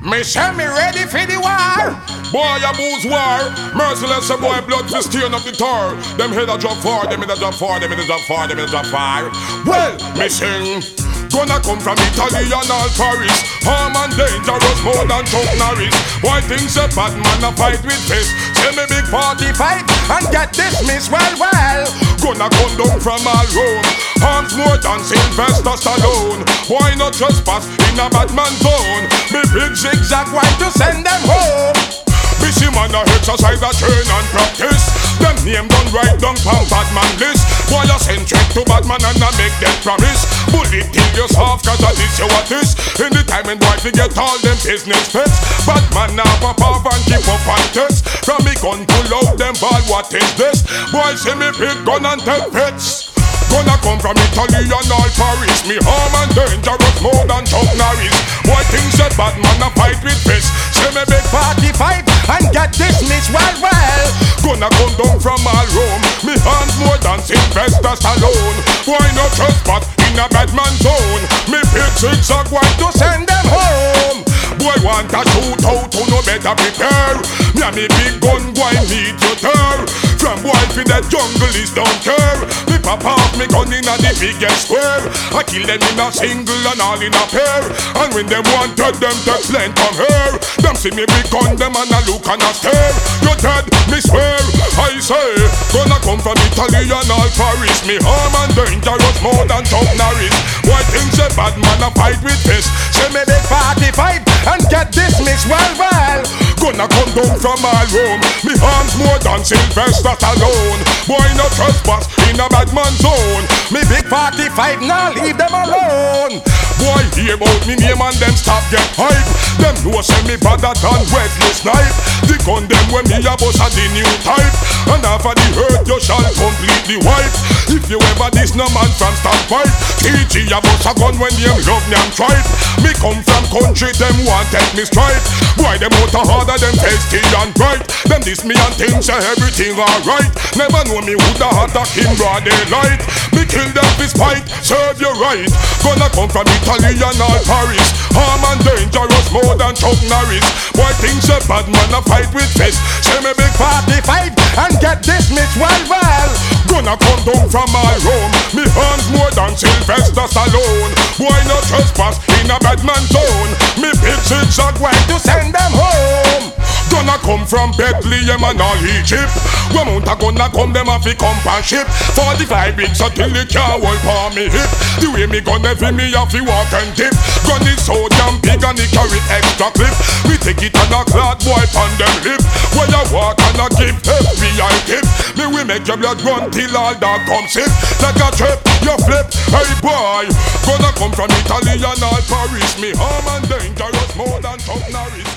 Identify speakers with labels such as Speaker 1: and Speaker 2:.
Speaker 1: Me say me ready for the war.
Speaker 2: Boy, a booze war. Merciless, a boy, blood to stain up the tar. Them head a drop far, them in a drop far, them in a drop far, them in a drop far. Well, me sing. Gonna come from Italy and all Paris. Harm and dangerous more than Chuck Norris. Boy thinks a bad man a fight with fist. Say me big 45 and get dismissed well. Gonna come down from all Rome. Harms more than Sylvester Stallone. Boy not trespass in a bad man zone. Me big zigzag white to send them home. Busy man a exercise a train and practice. Them name done right down from bad man list. Boy a send trick to bad man and a make them promise. Bullet till you soft cause I this you what is. In the time and boy to get all them business pets. Bad man now pop off and keep up on test. From me gun pull out them ball what is this. Boy see me big gun and take pets. Gonna come from Italy and all Paris. Me harm and dangerous more than Chuck Norris. Boy thinks a bad man a fight with fist. Say me big 45 and get dismissed well. Gonna come down from all Rome. Me hands more than Sylvester Stallone. Boy no trespass in a bad man zone. Me big zigzag white to send them home. Boy want a shootout who no better prepare. Me and me big gun boy need to tear. From boy for the jungle is don't care. Me pop off me gun in a the biggest square. I kill them in a single and all in a pair. And when them wanted them to plant come here. Them see me big gun them and a look and a stare. You dead, me swear, I say. Gonna come from Italy and all Paris. Me harm and dangerous more than Chuck Norris. Boy thinks a bad man a fight with fist. Say me big 45 and get dismissed well. Gonna come down from all Rome. Me arms more than Sylvester Stallone. Boy no trespass in a bad man zone. Me big 45 now leave them alone. Boy hear about me name and them stop get hype. Them know say me better than Wesley Snipe. The gun them when me a bust a the new type. And after the hurt you shall completely wipe. If you ever diss no man from standpipe. TG a bust a gun when them love me and tripe. Me come from country them want take me stripe. Boy them out a harder them tasty and bright. Them diss me and think say everything alright. Never know me woulda had a king broad daylight. Me kill them for spite, serve you right. Gonna come from Italy and all Paris. Harm and dangerous more than Chuck Norris. Boy thinks a bad man a fight with fist. Say me big 45 and get dismissed well. Gonna come down from all Rome. Me hands more than Sylvester Stallone. Boy no trespass in a bad man zone. Me big zigzag white to send them home. Gonna come from Bethlehem and all Egypt. One mount a gonna come them off a company ship. 45 big so till it can't hold for me hip. The way me gonna feel me off he walk and dip. Gun is so damn big and it carry extra clip. We take it and a clad boy on them lip. When you walk and a give FBI tip. Me we make your blood run till all that comes in. Like a trip, you flip, hey boy. Gonna come from Italy and all Paris. Me harm and dangerous more than Chuck Norris.